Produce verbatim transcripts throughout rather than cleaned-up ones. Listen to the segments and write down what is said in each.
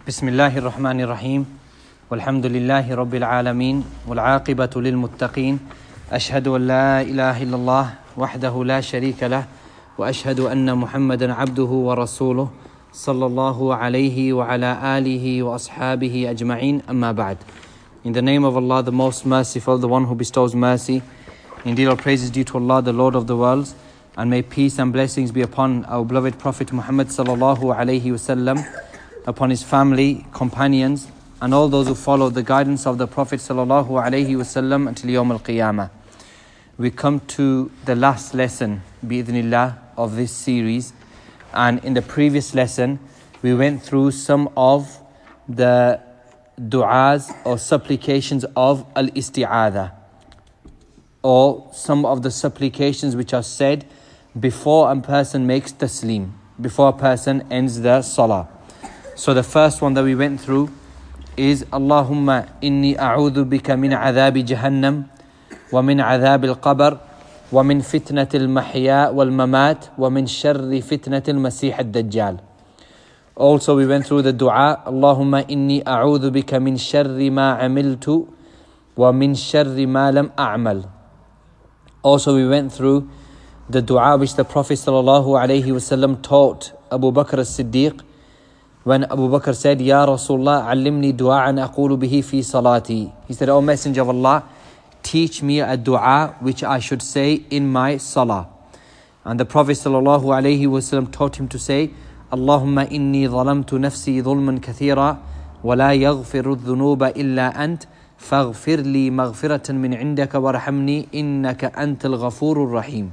بسم الله الرحمن الرحيم والحمد لله رب العالمين والعاقبة للمتقين أشهد أن لا إله إلا الله وحده لا شريك له وأشهد أن محمدا عبده ورسوله صلى الله عليه وعلى آله وأصحابه أجمعين أما بعد. In the name of Allah, the most merciful, the one who bestows mercy. Indeed, all praise is due to Allah, the Lord of the worlds, and may peace and blessings be upon our beloved Prophet Muhammad sallallahu alaihi wasallam, upon his family, companions, and all those who follow the guidance of the Prophet sallallahu alaihi wasallam until Yawm al-Qiyamah. We come to the last lesson, bi'idhnillah, of this series. And in the previous lesson, we went through some of the du'as or supplications of al-isti'adha, or some of the supplications which are said before a person makes taslim, before a person ends the salah. So the first one that we went through is Allahumma inni a'udhu bika min adhabi jahannam wa min adhabi al-qabr wa min fitnati al-mahya wal-mamat wa min sharri fitnati al-masih ad-dajjal. Also we went through the dua Allahumma inni a'udhu bika min sharri ma amiltu wa min sharri ma lam a'mal. Also we went through the dua which the Prophet sallallahu alaihi wasallam taught Abu Bakr as-Siddiq when Abu Bakr said, Ya Rasulullah, allimni du'a'an aqulu bihi fi salati. He said, O Messenger of Allah, teach me a dua which I should say in my salah. And the Prophet sallallahu alaihi wasallam taught him to say, Allahumma inni zalamtu nafsi dhulman kathira wa la yaghfiru dhunuba illa ant faghfir li maghfiratan min indaka warhamni innaka antal ghafurur rahim.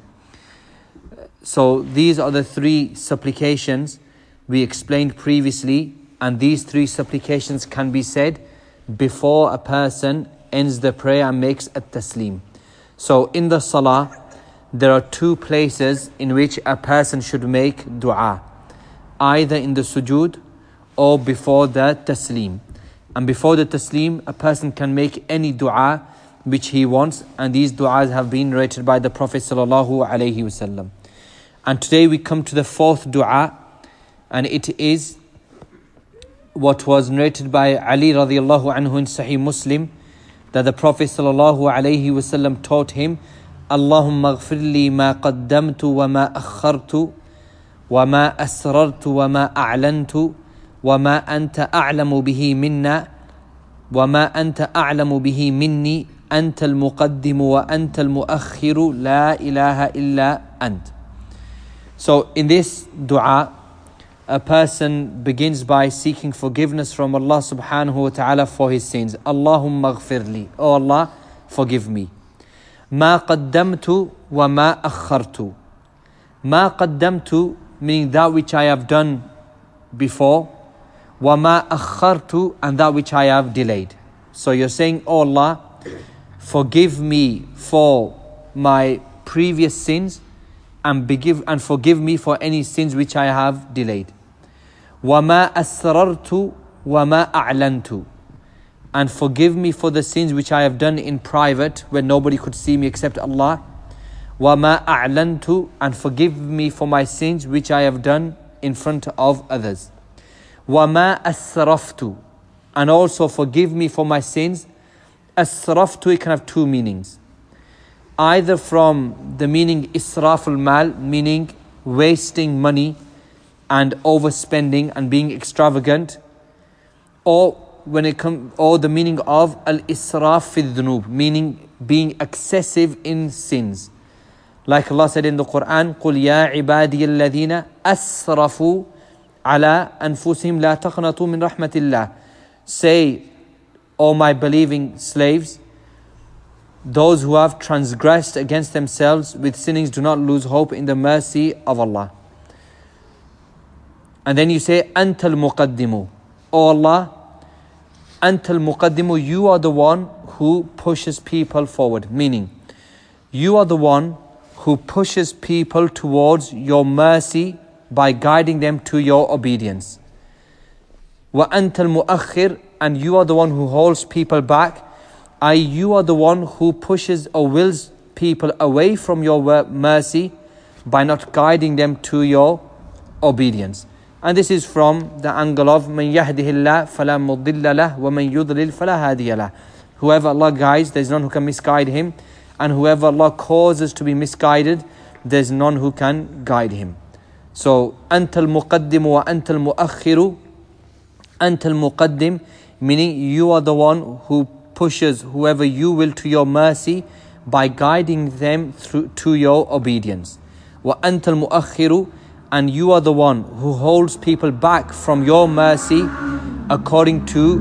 So these are the three supplications we explained previously, and these three supplications can be said before a person ends the prayer and makes a taslim. So in the salah, there are two places in which a person should make dua, either in the sujood or before the taslim. And before the taslim, a person can make any dua which he wants, and these duas have been narrated by the Prophet sallallahu alaihi wasallam. And today we come to the fourth dua, and it is what was narrated by Ali radiallahu anhu in Sahih Muslim, that the Prophet sallallahu alaihi wasallam taught him, Allahumma ghfir li ma qaddamtu wa ma akhartu wa ma asrartu wa ma a'lantu wa ma anta a'lamu bihi minna wa ma anta a'lamu bihi minni anta al-muqaddimu wa anta al-muakhiru la ilaha illa ant. So in this dua, a person begins by seeking forgiveness from Allah subhanahu wa ta'ala for his sins. Allahumma ghfirli, oh Allah, forgive me. Ma qaddamtu wa ma akhartu. Ma qaddamtu, meaning that which I have done before, wa ma akhartu, and that which I have delayed. So you're saying, oh Allah, forgive me for my previous sins, and forgive and forgive me for any sins which I have delayed. وَمَا أَسْرَرْتُ وَمَا أَعْلَنْتُ, and forgive me for the sins which I have done in private when nobody could see me except Allah. وَمَا أَعْلَنْتُ, and forgive me for my sins which I have done in front of others. وَمَا أَسْرَفْتُ, and also forgive me for my sins. أَسْرَفْتُ, it can have two meanings. Either from the meaning israful mal, meaning wasting money and overspending and being extravagant, or when it come, or the meaning of al israf fi dhunub, meaning being excessive in sins. Like Allah said in the Quran, قُلْ يَا عِبَادِيَ الَّذِينَ أَسْرَفُوا عَلَىٰ أَنفُسِهِمْ لَا تَقْنَطُوا مِنْ رَحْمَةِ اللَّهِ. Say, O my believing slaves, those who have transgressed against themselves with sinnings, do not lose hope in the mercy of Allah. And then you say, Antal Muqaddimu, O Allah, Antal Muqaddimu, you are the one who pushes people forward. Meaning, you are the one who pushes people towards your mercy by guiding them to your obedience. Wa Antal Muakhir, and you are the one who holds people back. I, you are the one who pushes or wills people away from your mercy by not guiding them to your obedience. And this is from the angle of مَنْ يَهْدِهِ اللَّهِ فَلَا مُضِلَّ لَهُ وَمَنْ يُضْلِلْ فَلَا هَادِيَ لَهُ. Whoever Allah guides, there is none who can misguide him. And whoever Allah causes to be misguided, there is none who can guide him. So, أَنْتَ الْمُقَدِّمُ وَأَنْتَ الْمُؤَخِّرُ. أَنْتَ الْمُقَدِّمُ, meaning you are the one who pushes whoever you will to your mercy by guiding them through to your obedience. وَأَنْتَ الْمُؤَخِّرُ, and you are the one who holds people back from your mercy according to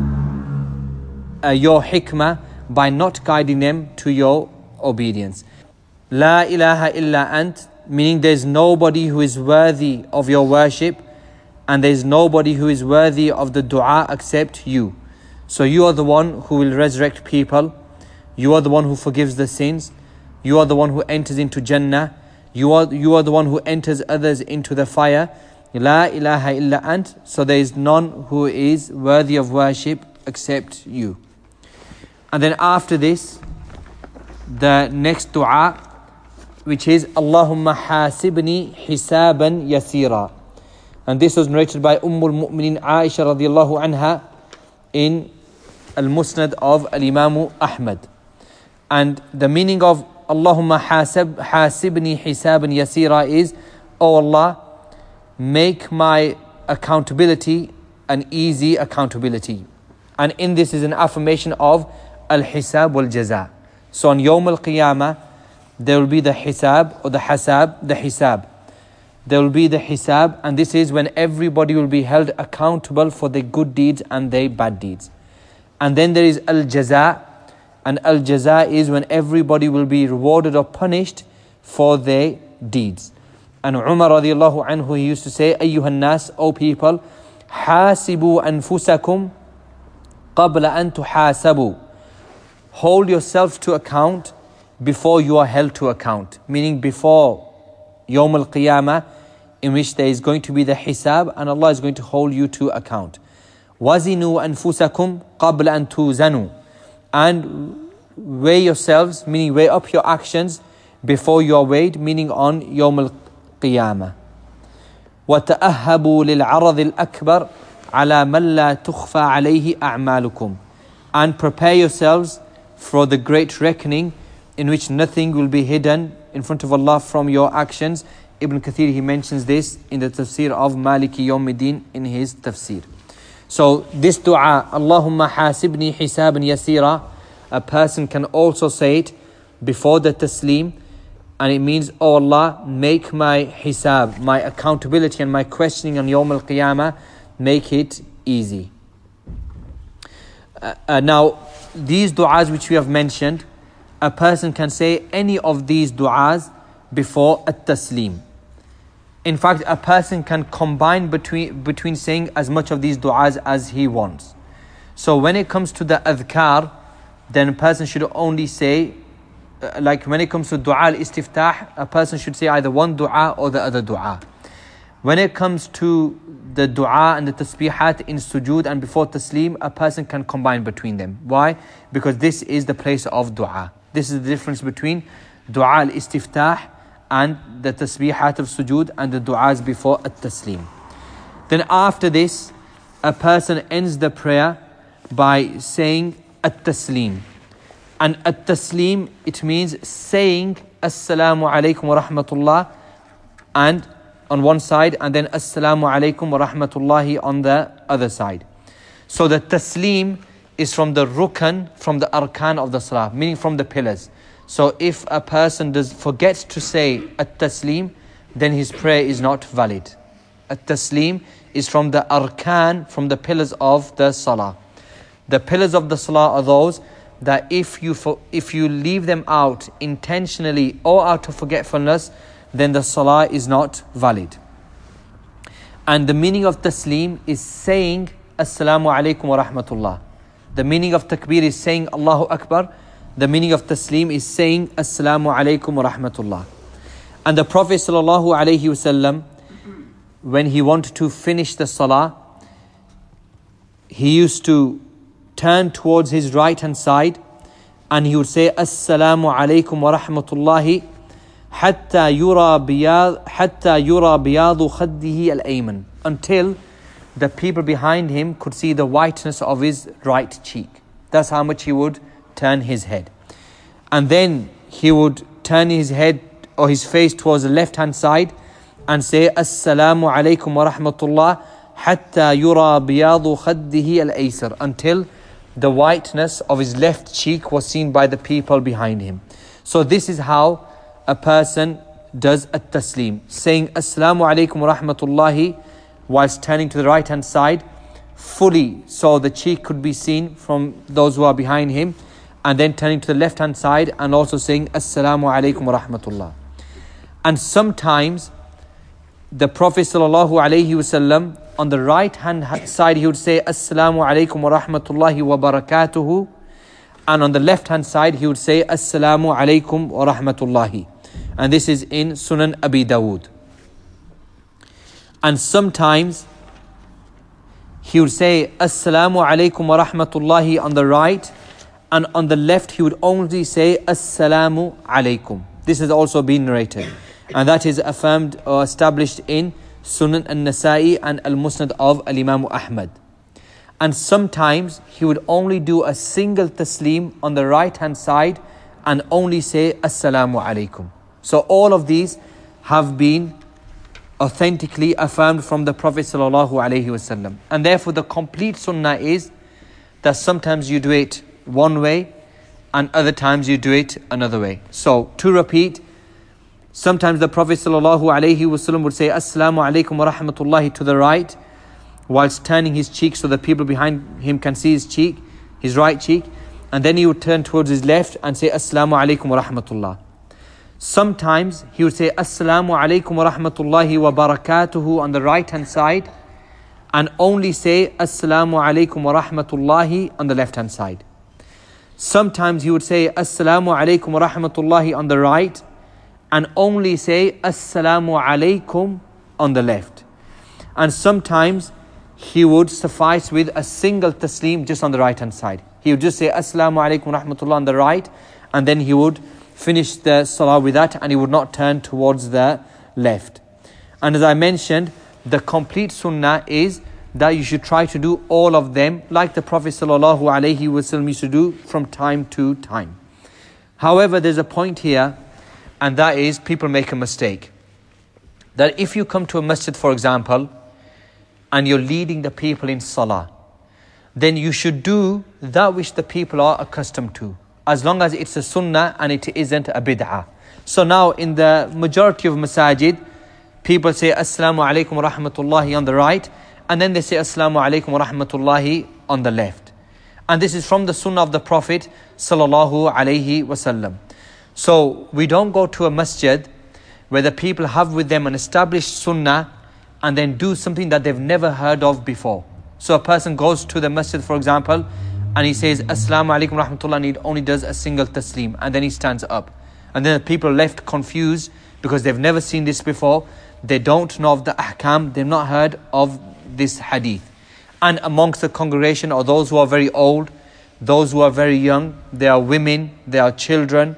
uh, your hikmah by not guiding them to your obedience. La ilaha illa ant, meaning there is nobody who is worthy of your worship and there is nobody who is worthy of the dua except you. So you are the one who will resurrect people. You are the one who forgives the sins. You are the one who enters into Jannah. You are, you are the one who enters others into the fire. La ilaha illa ant. So there is none who is worthy of worship except you. And then after this, the next dua, which is Allahumma hasibni hisaban yasira. And this was narrated by Ummul Mu'minin Aisha radiallahu anha in Al-Musnad of Al-Imam Ahmad. And the meaning of Allahumma hasib, hasibni hisaban yasira is, O Allah, make my accountability an easy accountability. And in this is an affirmation of al-hisab wal-jaza. So on Yawm al-Qiyamah, there will be the hisab or the hasab, the hisab. There will be the hisab, and this is when everybody will be held accountable for their good deeds and their bad deeds. And then there is al-jaza, and al-jaza is when everybody will be rewarded or punished for their deeds. And Umar radiallahu anhu, he used to say, Ayyuhan nas, O people, hasibu anfusakum qabla an tuhasabu. Hold yourself to account before you are held to account. Meaning before Yawm al-Qiyamah, in which there is going to be the hisab and Allah is going to hold you to account. Wazinu anfusakum qabla an tuzanu. And weigh yourselves, meaning weigh up your actions before you are weighed, meaning on Yawm al-Qiyamah. وَتَأَهَّبُوا لِلْعَرَضِ الْأَكْبَرِ عَلَى مَنْ لَا تُخْفَى عَلَيْهِ أَعْمَالُكُمْ. And prepare yourselves for the great reckoning in which nothing will be hidden in front of Allah from your actions. Ibn Kathir, he mentions this in the tafsir of Maliki Yawmiddin in his tafsir. So this dua, Allahumma hasibni hisaban yasira, a person can also say it before the taslim, and it means, oh Allah, make my hisab, my accountability and my questioning on Yawm al-Qiyamah, make it easy. Uh, uh, now, these du'as which we have mentioned, a person can say any of these du'as before at-taslim. In fact, a person can combine between, between saying as much of these du'as as he wants. So when it comes to the adhkar, then a person should only say, uh, like when it comes to du'a al-istiftah, a person should say either one du'a or the other du'a. When it comes to the dua and the tasbihat in sujood and before taslim, a person can combine between them. Why? Because this is the place of dua. This is the difference between dua al-istiftah and the tasbihat of sujood and the du'as before at-taslim. Then after this, a person ends the prayer by saying at-taslim. And at-taslim, it means saying assalamu alaikum wa rahmatullah and on one side, and then assalamu alaikum wa rahmatullahi on the other side. So the taslim is from the rukan, from the arkan of the salah, meaning from the pillars. So if a person does forgets to say at-taslim, then his prayer is not valid. At-taslim is from the arkan, from the pillars of the salah. The pillars of the salah are those that if you for, if you leave them out intentionally or out of forgetfulness, then the salah is not valid. And the meaning of taslim is saying assalamu alaikum wa rahmatullah. The meaning of takbir is saying Allahu Akbar. The meaning of taslim is saying assalamu alaikum wa rahmatullah. And the Prophet sallallahu alaihi wasallam, when he wanted to finish the salah, he used to turn towards his right hand side and he would say assalamu alaikum wa rahmatullahi حتى يرى بياض حتى يرى بياض خده الأيمن, until the people behind him could see the whiteness of his right cheek. That's how much he would turn his head. And then he would turn his head or his face towards the left hand side and say Assalamu alaikum wa rahmatullah hatta yura biyadu khaddihi al-aysar, until the whiteness of his left cheek was seen by the people behind him. So this is how a person does at-taslim, saying Assalamu alaikum wa rahmatullahi whilst turning to the right hand side fully, so the cheek could be seen from those who are behind him, and then turning to the left hand side and also saying Assalamu alaikum wa rahmatullah. And sometimes the Prophet sallallahu alaihi wasallam, on the right hand side he would say Assalamu alaikum wa rahmatullahi wa barakatuhu, and on the left hand side he would say Assalamu alaikum wa rahmatullahi. And this is in Sunan Abi Dawood. And sometimes he would say Assalamu alaikum wa rahmatullahi on the right, and on the left he would only say Assalamu alaikum. This has also been narrated, and that is affirmed or established in Sunan al-Nasa'i and al-Musnad of al-Imam Ahmad. And sometimes he would only do a single taslim on the right hand side and only say Assalamu alaikum. So all of these have been authentically affirmed from the Prophet sallallahu alaihi wasallam. And therefore the complete sunnah is that sometimes you do it one way and other times you do it another way. So to repeat, sometimes the Prophet sallallahu alaihi wasallam would say Assalamu alaikum wa rahmatullahi to the right, whilst turning his cheek so the people behind him can see his cheek, his right cheek, and then he would turn towards his left and say Assalamu alaikum wa rahmatullah. Sometimes he would say Assalamu alaikum wa rahmatullahi wa barakatuhu on the right hand side and only say Assalamu alaikum wa rahmatullahi on the left hand side. Sometimes he would say Assalamu alaikum wa rahmatullahi on the right and only say Assalamu alaikum on the left. And sometimes he would suffice with a single taslim just on the right hand side. He would just say Assalamu alaikum wa rahmatullah on the right, and then he would finish the salah with that, and he would not turn towards the left. And as I mentioned, the complete sunnah is that you should try to do all of them like the Prophet sallallahu alaihi wasallam used to do from time to time. However, there's a point here, and that is people make a mistake. That if you come to a masjid, for example, and you're leading the people in salah, then you should do that which the people are accustomed to, as long as it's a sunnah and it isn't a bid'ah. So now in the majority of masajid, people say Assalamu alaikum wa rahmatullahi on the right, and then they say Assalamu alaikum wa rahmatullahi on the left. And this is from the sunnah of the Prophet sallallahu alaihi wasallam. So we don't go to a masjid where the people have with them an established sunnah and then do something that they've never heard of before. So a person goes to the masjid, for example, and he says Assalamu alaikum wa rahmatullah, and he only does a single taslim, and then he stands up. And then the people are left confused because they've never seen this before. They don't know of the ahkam, they've not heard of this hadith. And amongst the congregation are those who are very old, those who are very young, there are women, there are children,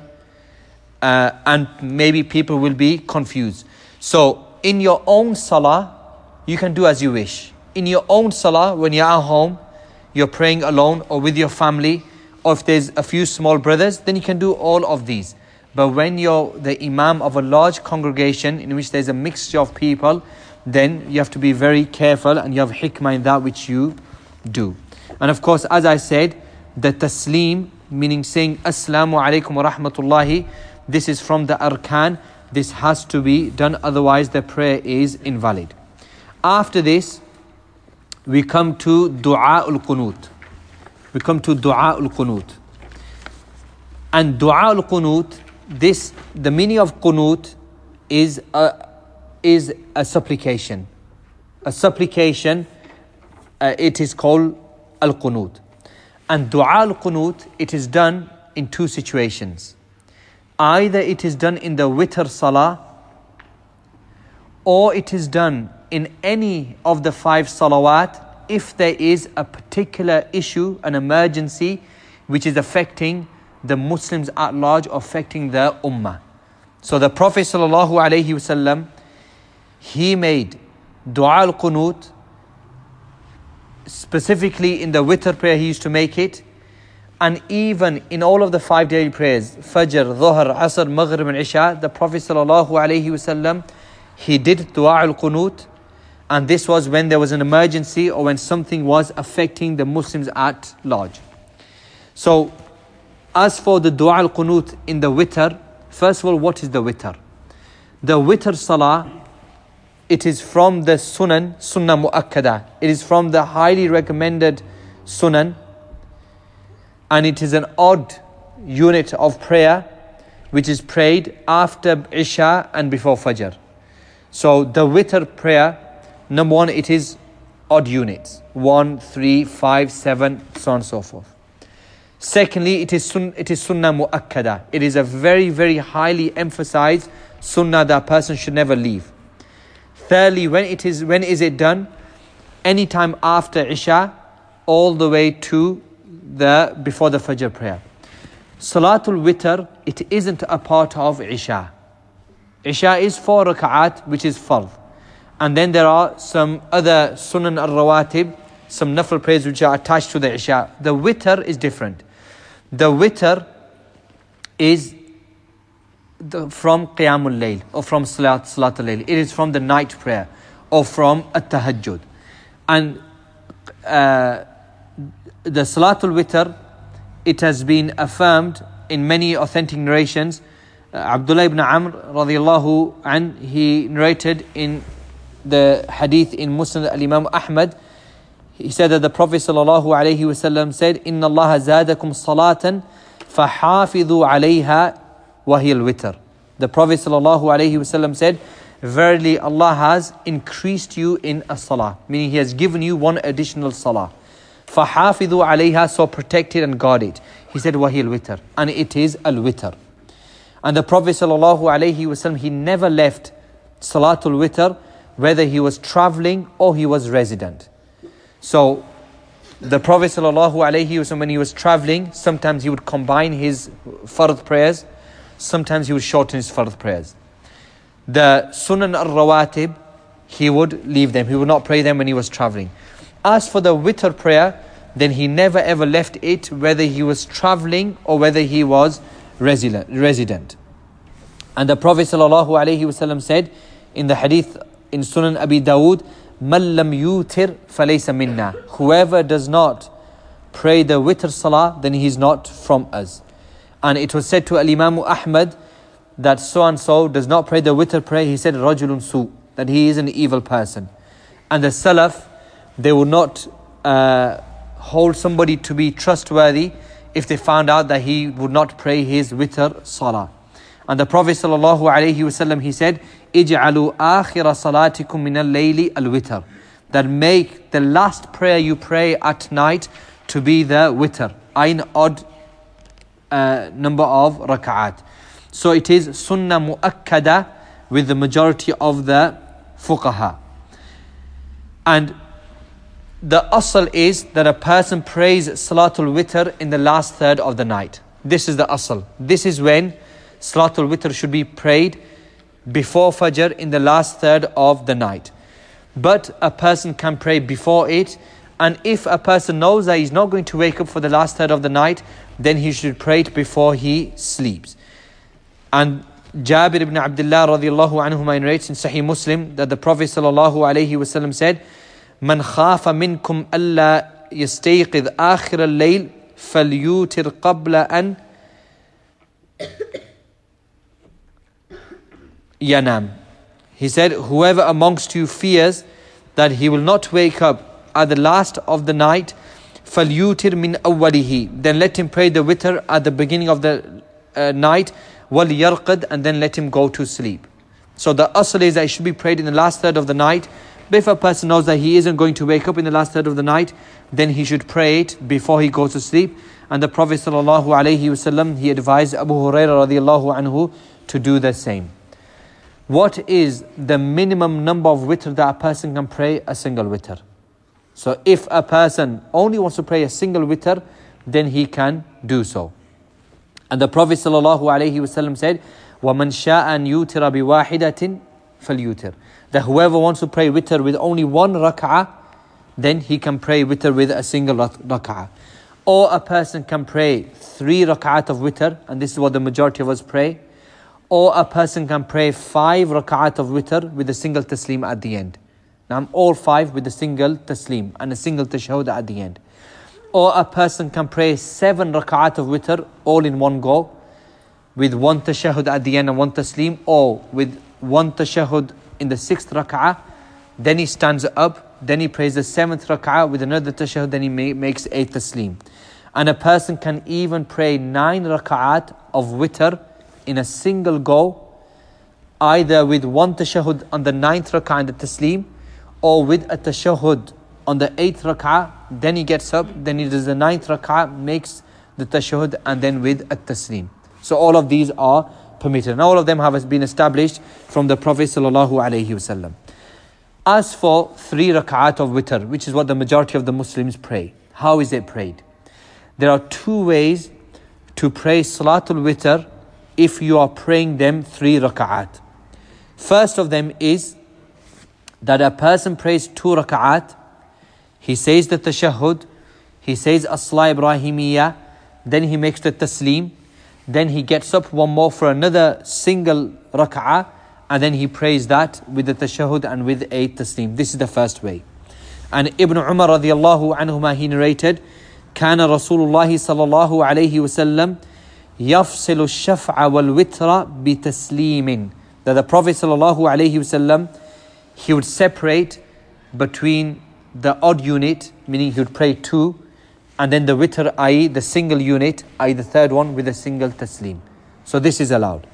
uh, and maybe people will be confused. So in your own salah, you can do as you wish. In your own salah, when you're at home, you're praying alone or with your family, or if there's a few small brothers, then you can do all of these. But when you're the imam of a large congregation in which there's a mixture of people, then you have to be very careful and you have hikmah in that which you do. And of course, as I said, the taslim, meaning saying Assalamu alaikum wa rahmatullahi, this is from the arkan. This has to be done, otherwise the prayer is invalid. After this, we come to Dua al-Qunut. We come to Dua al-Qunut. And Dua al-Qunut, this, the meaning of Qunut is a, is a supplication. A supplication, uh, it is called al-Qunut. And Dua al-Qunut, it is done in two situations. Either it is done in the witr salah, or it is done in any of the five salawat if there is a particular issue, an emergency which is affecting the Muslims at large, or affecting the ummah. So the Prophet sallallahu alaihi wasallam, he made dua al-qunut, specifically in the witr prayer he used to make it, and even in all of the five daily prayers, Fajr, Dhuhr, Asr, Maghrib and Isha, the Prophet sallallahu alaihi wasallam, he did dua al-qunut, and this was when there was an emergency or when something was affecting the Muslims at large. So, as for the dua al-qunut in the witr, first of all, what is the witr? The witr salah, it is from the sunan, sunnah mu'akkada. It is from the highly recommended sunan, and it is an odd unit of prayer which is prayed after Isha and before Fajr. So the witr prayer, number one, it is odd units. One, three, five, seven, so on and so forth. Secondly, it is sun, it is sunnah mu'akkada. It is a very, very highly emphasized sunnah that a person should never leave. Thirdly, when it is when is it done? Anytime after Isha, all the way to the before the Fajr prayer. Salatul Witr, it isn't a part of Isha. Isha is four rak'at, which is fard. And then there are some other sunan al-rawatib, some nafil prayers which are attached to the Isha. The Witr is different. The Witr is the, from Qiyamul Layl or from Salat, Salatul Layl. It is from the night prayer or from At-Tahajjud. And uh, the Salatul Witr, it has been affirmed in many authentic narrations. Uh, Abdullah ibn Amr radiallahu an, he narrated in the hadith in Musnad al-Imam Ahmad. He said that the Prophet sallallahu alaihi wasallam said, "Inna Allah zadakum salatan fahafidhu alayha wa hiya al-witr." The Prophet sallallahu alaihi wasallam said, "Verily Allah has increased you in a salah," meaning He has given you one additional salah. Fahafidhu alayha, so protect it and guard it. He said, "Wa hiya al-witr," and it is al-witr. And the Prophet sallallahu alaihi wasallam, he never left Salatul Witr, whether he was traveling or he was resident. So the Prophet sallallahu alaihi wasallam, when he was traveling, sometimes he would combine his fard prayers, sometimes he would shorten his fard prayers. The sunan al-rawatib, he would leave them. He would not pray them when he was traveling. As for the witr prayer, then he never ever left it, whether he was traveling or whether he was resident. resident. And the Prophet sallallahu alaihi wasallam said in the hadith in Sunan Abi Dawood, "Man lam yutir falaysa minna." Whoever does not pray the witr salah, then he is not from us. And it was said to Al-Imam Ahmad that so and so does not pray the witr prayer. He said, "Rajulun su," that he is an evil person. And the Salaf, they would not uh, hold somebody to be trustworthy if they found out that he would not pray his witr salah. And the Prophet sallallahu alaihi wasallam, he said, "Ij'alu akhira salatikum min al-layli al-witr." That make the last prayer you pray at night to be the witr, an odd uh, number of rak'at. So it is sunnah mu'akkada with the majority of the fuqaha. And the asl is that a person prays Salatul Witr in the last third of the night. This is the asl. This is when Salatul Witr should be prayed before Fajr in the last third of the night. But a person can pray before it, and if a person knows that he's not going to wake up for the last third of the night, then he should pray it before he sleeps. And Jabir ibn Abdullah radiallahu anhuma narrates in Sahih Muslim that the Prophet sallallahu alaihi wasallam said, "Man khafa minkum alla yastayqidh akhir al-layl falyutir qabla an yanam." He said, whoever amongst you fears that he will not wake up at the last of the night, falyutir min awwalihi, then let him pray the witr at the beginning of the uh, night, wal yarqad, and then let him go to sleep. So the asl is that it should be prayed in the last third of the night. But if a person knows that he isn't going to wake up in the last third of the night, then he should pray it before he goes to sleep. And the Prophet sallallahu alaihi wasallam, he advised Abu Hurairah radiallahu anhu to do the same. What is the minimum number of witr that a person can pray? A single witr. So if a person only wants to pray a single witr, then he can do so. And the Prophet sallallahu alaihi wasallam said, وَمَنْ شَاءَ أَنْ يُوتِرَ بِوَاحِدَةٍ فَلْيُوتِرْ. That whoever wants to pray witr with only one rak'ah, then he can pray witr with a single rak'ah. Or a person can pray three rak'at of witr, and this is what the majority of us pray. Or a person can pray five rak'at of witr with a single taslim at the end. Now, all five with a single taslim and a single tashahud at the end. Or a person can pray seven rak'at of witr all in one go, with one tashahud at the end and one taslim, or with one tashahud in the sixth rak'ah, then he stands up, then he prays the seventh rak'ah with another tashahud, then he ma- makes eight taslim. And a person can even pray nine rak'at of witr in a single go, either with one tashahud on the ninth rak'ah and the taslim, or with a tashahud on the eighth rak'ah, then he gets up, then he does the ninth rak'ah, makes the tashahud, and then with a taslim. So all of these are permitted, and all of them have been established from the Prophet sallallahu alaihi wasallam. As for three rak'at of witr, which is what the majority of the Muslims pray, how is it prayed? There are two ways to pray Salatul Witr if you are praying them three rak'at. First of them is that a person prays two rak'at, he says the tashahhud, he says as-salah Ibrahimiyya, then he makes the taslim, then he gets up one more for another single rak'ah, and then he prays that with the tashahhud and with a taslim. This is the first way. And Ibn Umar radiallahu anhuma, he narrated, كان رسول الله صلى الله عليه وسلم يفصل الشفع والوتر بتسليم. That the Prophet صلى الله عليه وسلم, he would separate between the odd unit, meaning he would pray two, and then the witr, that is the single unit, that is the third one, with a single taslim. So this is allowed.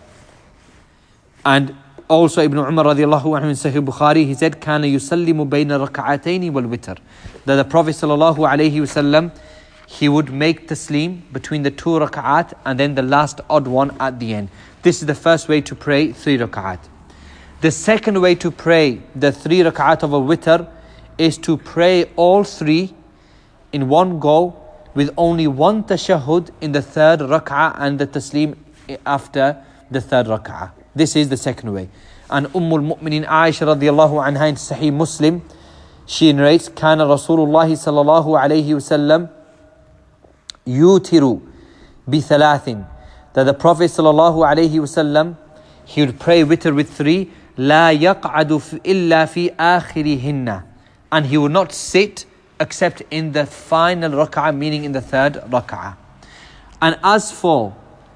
And also Ibn Umar radiallahu anhu in Sahih Bukhari, he said, كان يسلم بين الركعتين والوتر. That the Prophet sallallahu alaihi wasallam, he would make taslim between the two rak'at and then the last odd one at the end. This is the first way to pray three rak'at. The second way to pray the three rak'at of a witr is to pray all three in one go with only one tashahhud in the third rak'ah and the taslim after the third rak'ah. This is the second way. And Ummul Mu'minin Aisha radiallahu anha in Sahih Muslim, she narrates, كان رسول الله صلى الله عليه وسلم يوتر بثلاث. That the Prophet sallallahu alaihi wasallam, he would pray witr with three, لا يقعد إلا في آخرهن. And he would not sit except in the final rak'ah, meaning in the third rak'ah. And as for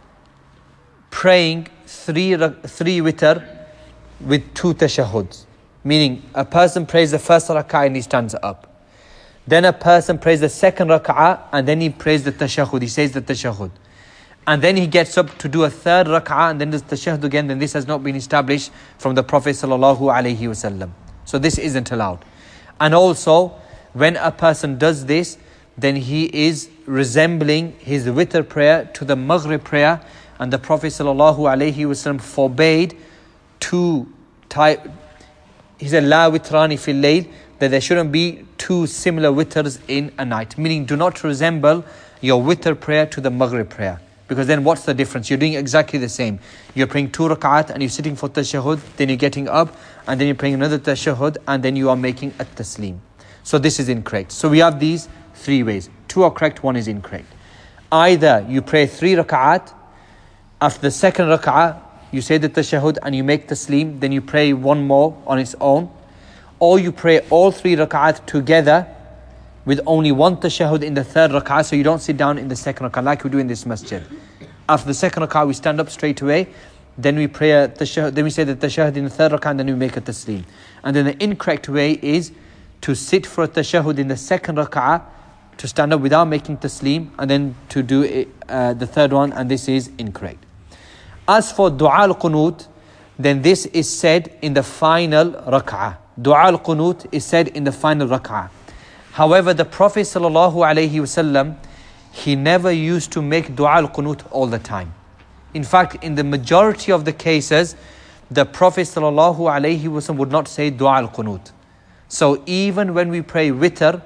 praying three three witr with two tashahhuds, meaning a person prays the first rak'ah and he stands up. Then a person prays the second rak'ah and then he prays the tashahhud, he says the tashahhud. And then he gets up to do a third rak'ah and then does tashahhud again, then this has not been established from the Prophet sallallahu alaihi wasallam. So this isn't allowed. And also, when a person does this, then he is resembling his witr prayer to the maghrib prayer, and the Prophet sallallahu alaihi wasallam forbade two type. He said, "La witrani fil layl," that there shouldn't be two similar witrs in a night. Meaning, do not resemble your witr prayer to the maghrib prayer, because then what's the difference? You're doing exactly the same. You're praying two rak'at and you're sitting for tashahhud, then you're getting up and then you're praying another tashahhud and then you are making a taslim. So this is incorrect. So we have these three ways. Two are correct, one is incorrect. Either you pray three rak'at, after the second rak'ah, you say the tashahhud and you make taslim, then you pray one more on its own. Or you pray all three rak'at together with only one tashahhud in the third rak'ah, so you don't sit down in the second rak'ah like we do in this masjid. After the second rak'ah, we stand up straight away, then we pray a tashahhud, then we say the tashahhud in the third rak'ah, and then we make a taslim. And then the incorrect way is to sit for a tashahhud in the second rak'ah, to stand up without making taslim, and then to do it, uh, the third one, and this is incorrect. As for dua al-qunut, then this is said in the final rak'ah. Dua al-qunut is said in the final rak'ah. However, the Prophet sallallahu alaihi wasallam, he never used to make dua al-qunut all the time. In fact, in the majority of the cases, the Prophet sallallahu alaihi wasallam would not say dua al-qunut. So even when we pray witr,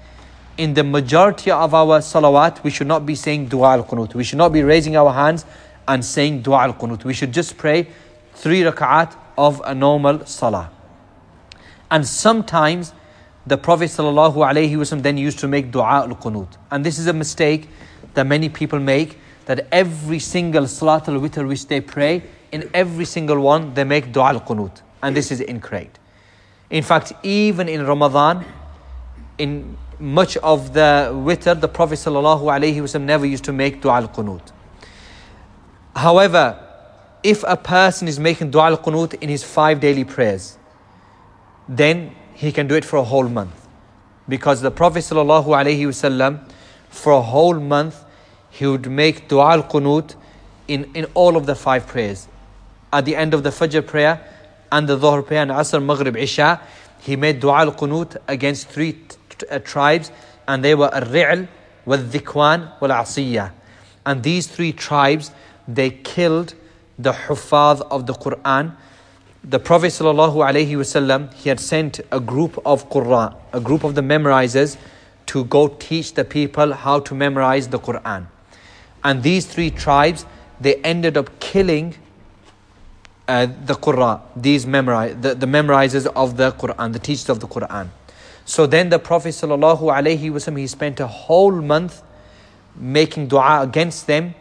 in the majority of our salawat, we should not be saying dua al-qunut. We should not be raising our hands and saying dua al-qunut. We should just pray three rak'at of a normal salah. And sometimes the Prophet sallallahu alaihi wasallam then used to make dua al-qunut. And this is a mistake that many people make, that every single salat al-witr which they pray, in every single one they make dua al-qunut. And this is incorrect. In fact, even in Ramadan, in much of the witr, the Prophet sallallahu alaihi wasallam never used to make dua al-qunut. However, if a person is making dua al-qunut in his five daily prayers, then he can do it for a whole month. Because the Prophet sallallahu alaihi wasallam, for a whole month, he would make dua al-qunut in, in all of the five prayers. At the end of the Fajr prayer, and the Dhuhr prayer, and Asr, Maghrib, Isha, he made dua al-qunut against three t- t- uh, tribes, and they were Ar-Ri'l, Wal-Dhikwan, Wal-Asiyya. And these three tribes, they killed the Huffaz of the Quran. The Prophet sallallahu alaihi wasallam, he had sent a group of Qurra, a group of the memorizers, to go teach the people how to memorize the Quran. And these three tribes, they ended up killing uh, the Qurra, these memorize, the, the memorizers of the Quran, the teachers of the Quran. So then the Prophet sallallahu alaihi wasallam, he spent a whole month making dua against them,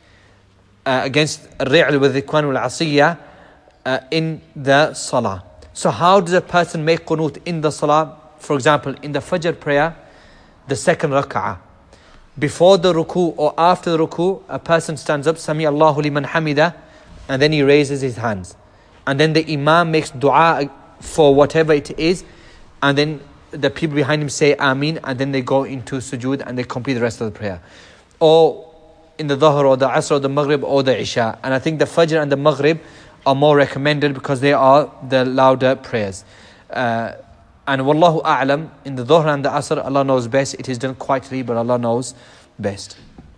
uh, against Ar-Ri'l wa Dhikwan wal Asiyya, uh, in the Salah. So how does a person make qunut in the Salah? For example, in the Fajr prayer, the second rak'ah, before the ruku or after the ruku, a person stands up, Sami Allahu liman hamida, and then he raises his hands. And then the Imam makes dua for whatever it is, and then the people behind him say Ameen, and then they go into sujood and they complete the rest of the prayer. Or in the Dhuhr or the Asr or the Maghrib or the Isha. And I think the Fajr and the Maghrib are more recommended because they are the louder prayers. Uh, and Wallahu A'lam, in the Dhuhr and the Asr, Allah knows best. It is done quietly, but Allah knows best.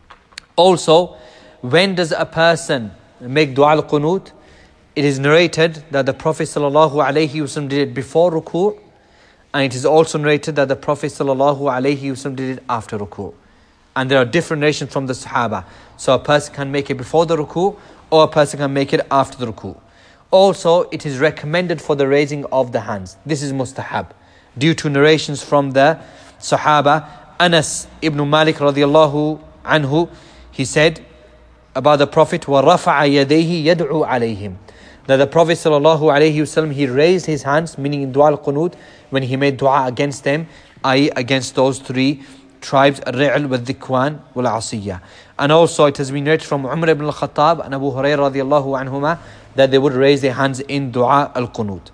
Also, when does a person make dua al-qunut? It is narrated that the Prophet sallallahu alaihi wasallam did it before ruku', and it is also narrated that the Prophet sallallahu alaihi wasallam did it after ruku'. And there are different narrations from the Sahaba. So a person can make it before the ruku', or a person can make it after the ruku'. Also, it is recommended for the raising of the hands. This is mustahab, due to narrations from the Sahaba. Anas ibn Malik radiallahu anhu, he said about the Prophet, وَرَفَعَ يَدَيْهِ يَدْعُو عَلَيْهِمْ, that the Prophet sallallahu alaihi wasallam, he raised his hands, meaning in dua al-qunut, when he made dua against them, that is against those three tribes, Ar-Ri'l, Wal-Dhikwan, Wal-Asiyya. And also it has been narrated from Umar ibn al-Khattab and Abu Hurairah radiallahu anhuma, that they would raise their hands in dua al-qunut.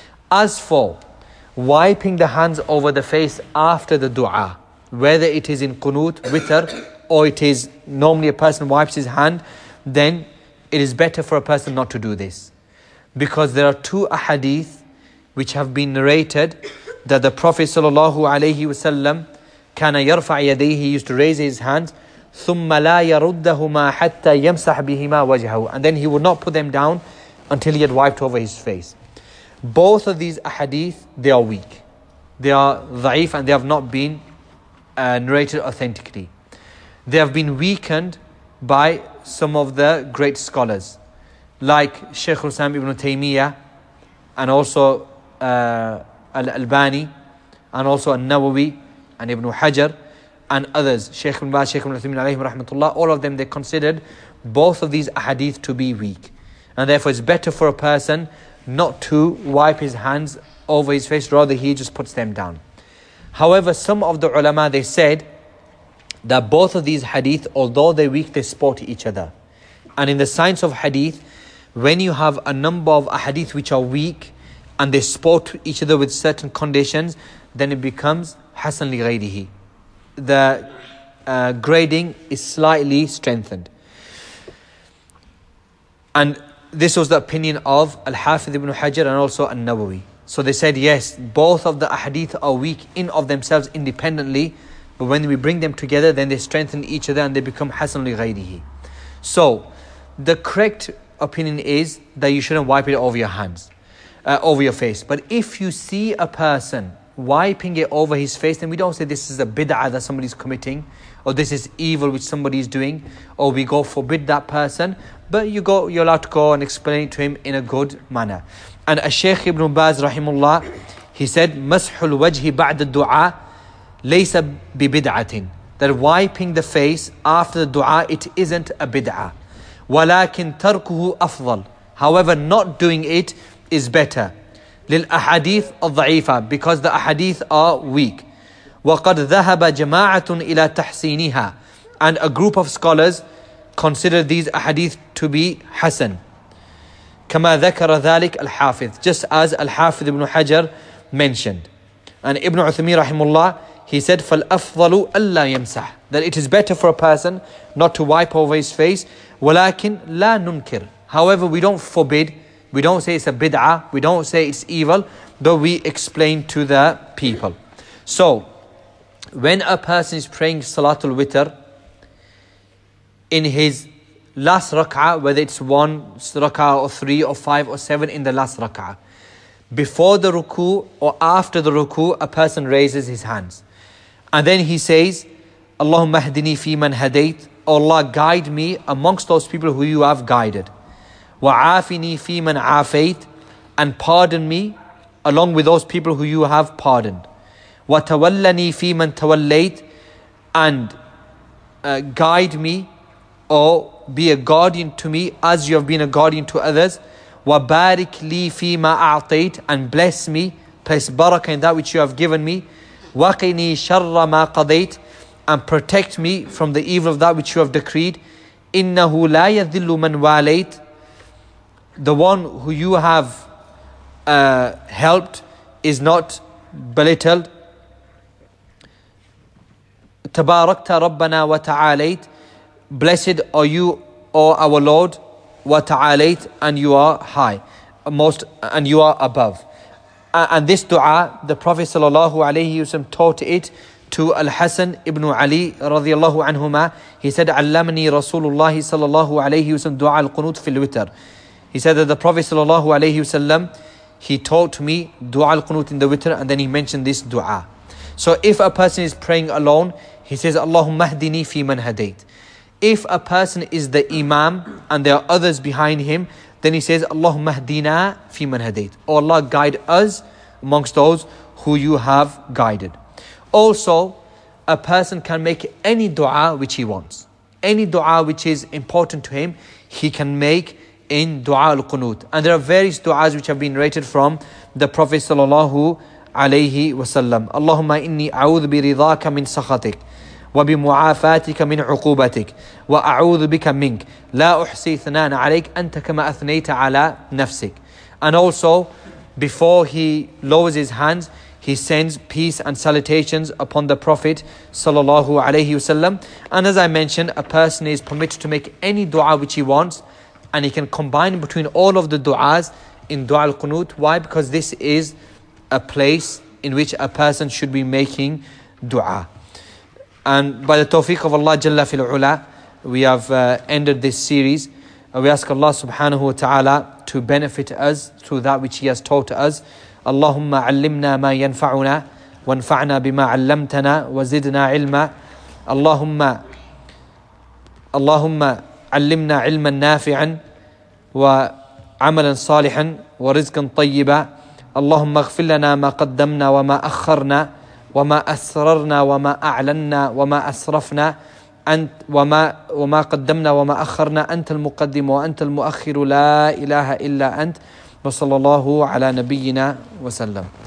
As for wiping the hands over the face after the dua, whether it is in qunut, witr, or it is normally a person wipes his hand, then it is better for a person not to do this. Because there are two ahadith which have been narrated that the Prophet sallallahu alaihi wasallam kana yarfa' yadayhi, he used to raise his hands, ثُمَّ لَا يَرُدَّهُمَا حَتَّى يَمْسَحْ بِهِمَا وَجْهَهُ, and then he would not put them down until he had wiped over his face. Both of these ahadith, they are weak. They are dha'if and they have not been uh, narrated authentically. They have been weakened by some of the great scholars, like Shaykh al-Islam ibn Taymiyyah, and also uh, Al-Albani, and also An-Nawawi, and Ibn Hajar, and others, Shaykh ibn Baz, Shaykh ibn Uthaymin alayhim rahmatullah. All of them, they considered both of these ahadith to be weak. And therefore it's better for a person not to wipe his hands over his face, rather he just puts them down. However, some of the ulama, they said that both of these hadith, although they're weak, they support each other. And in the science of hadith, when you have a number of hadith which are weak and they support each other with certain conditions, then it becomes hasan li ghayrihi. The uh, grading is slightly strengthened. And this was the opinion of Al-Hafidh ibn Hajar and also An-Nawawi. So they said, yes, both of the ahadith are weak in of themselves independently, but when we bring them together, then they strengthen each other and they become hasan li ghayrihi. So the correct opinion is that you shouldn't wipe it over your hands, uh, over your face. But if you see a person wiping it over his face, then we don't say this is a bid'ah that somebody's committing, or this is evil which somebody is doing, or we go forbid that person. But you go, you're allowed to go and explain it to him in a good manner. And Shaykh Ibn Baz rahimullah, he said, Mashul wajhi ba'da du'a laysa bi bid'atin. That wiping the face after the dua, it isn't a bid'ah. Walakin tarkuhu afdal. However, not doing it is better. Lil ahadith al-dha'ifa, because the ahadith are weak. وَقَدْ ذَهَبَ جَمَاعَةٌ إِلَى تَحْسِينِهَا. And a group of scholars consider these ahadith to be hasan. كما ذكر ذلك الحافظ, just as Al-Hafiz ibn Hajar mentioned. And Ibn Uthaymin rahimullah, he said, فَالْأَفْضَلُ أَلَّا يَمْسَحْ, that it is better for a person not to wipe over his face. وَلَكِنْ لَا نُنْكِرْ. However, we don't forbid, we don't say it's a bid'ah, we don't say it's evil, though we explain to the people. So, when a person is praying Salatul Witr, in his last rak'ah, whether it's one rak'ah or three or five or seven in the last rak'ah, before the ruku or after the ruku, a person raises his hands. And then he says, Allahumma hdini fi man hadayt, Allah guide me amongst those people who you have guided. Wa'afini fi man afayt, and pardon me along with those people who you have pardoned. وَتَوَلَّنِي فِي مَنْ تَوَلَّيْتَ, and uh, guide me or be a guardian to me as you have been a guardian to others. وَبَارِكْ لِي فِي مَا أَعْطَيْتَ, and bless me, place barakah in that which you have given me. وَقِنِي شَرَّ مَا قَضَيْتَ, and protect me from the evil of that which you have decreed. إِنَّهُ لَا يَذِلُّ مَنْ وَالَيْتَ, the one who you have uh, helped is not belittled. Tabarakta Rabbana wa ta'alayt, blessed are you, O our Lord, wa ta'alayt, and you are high, most, and you are above. And this dua, the Prophet sallallahu alaihi wasallam taught it to Al-Hasan ibn Ali radiyallahu anhuma. He said, Allamani Rasulullah sallallahu alaihi wasallam dua al-qunut fil witr. He said that the Prophet sallallahu alaihi wasallam, he taught me dua al-qunut in the witr, and then he mentioned this dua. So if a person is praying alone, he says, Allahumma hdini fi man hadayt. If a person is the imam and there are others behind him, then he says, Allahumma hdina fi man hadayt. Oh Allah, guide us amongst those who you have guided. Also, a person can make any dua which he wants. Any dua which is important to him, he can make in dua al-qunut. And there are various du'as which have been rated from the Prophet sallallahu alayhi wasallam. Allahumma inni a'udhu bi ridhaka min sakhatik, wa bi mu'afatika min uqubatik, wa a'udhu bika mink, la uhsi thanan alayk, anta kama athnayta ala nafsik. And also, before he lowers his hands, he sends peace and salutations upon the Prophet sallallahu alayhi wasallam. And as I mentioned, a person is permitted to make any dua which he wants, and he can combine between all of the du'as in dua al-qunut. Why? Because this is a place in which a person should be making dua. And by the tawfiq of Allah Jalla fil Ula, we have uh, ended this series. Uh, we ask Allah subhanahu wa ta'ala to benefit us through that which He has taught us. Allahumma allimna ma yanfa'una, wanfa'na bima allamtana, wa zidna ilma. Allahumma, Allahumma allimna ilman nafi'an, wa amalan salihan, wa rizqan tayyiba. اللهم اغفر لنا ما قدمنا وما أخرنا وما أسررنا وما أعلنا وما أسرفنا أنت وما وما قدمنا وما أخرنا أنت المقدم وأنت المؤخر لا إله إلا أنت وصلى الله على نبينا وسلم.